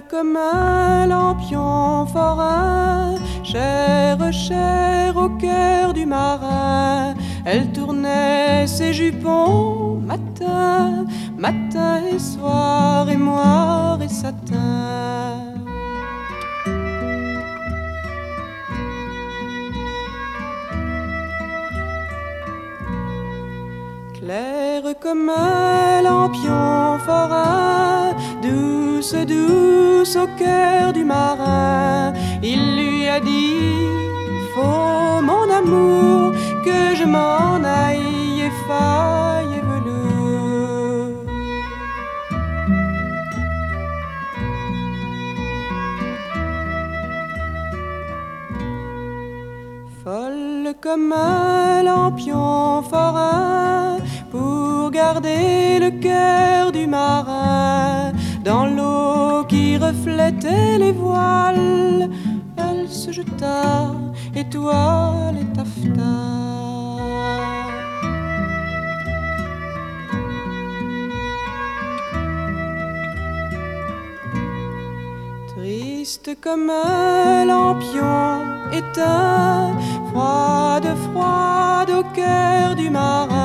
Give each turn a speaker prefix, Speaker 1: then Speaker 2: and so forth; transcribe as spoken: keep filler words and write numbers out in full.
Speaker 1: comme un lampion forain, chère, chère au cœur du marin. Elle tournait ses jupons matin, matin et soir, et moire et satin. Claire comme un lampion forain, douce, douce au cœur du marin, il lui a dit: faut mon amour que je m'en aille, et faille et velours. Folle comme un lampion forain, pour garder le cœur du marin, dans l'eau qui reflétait les voiles, elle se jeta, étoile et taffetas. Triste comme un lampion éteint, froide, froide au cœur du marin,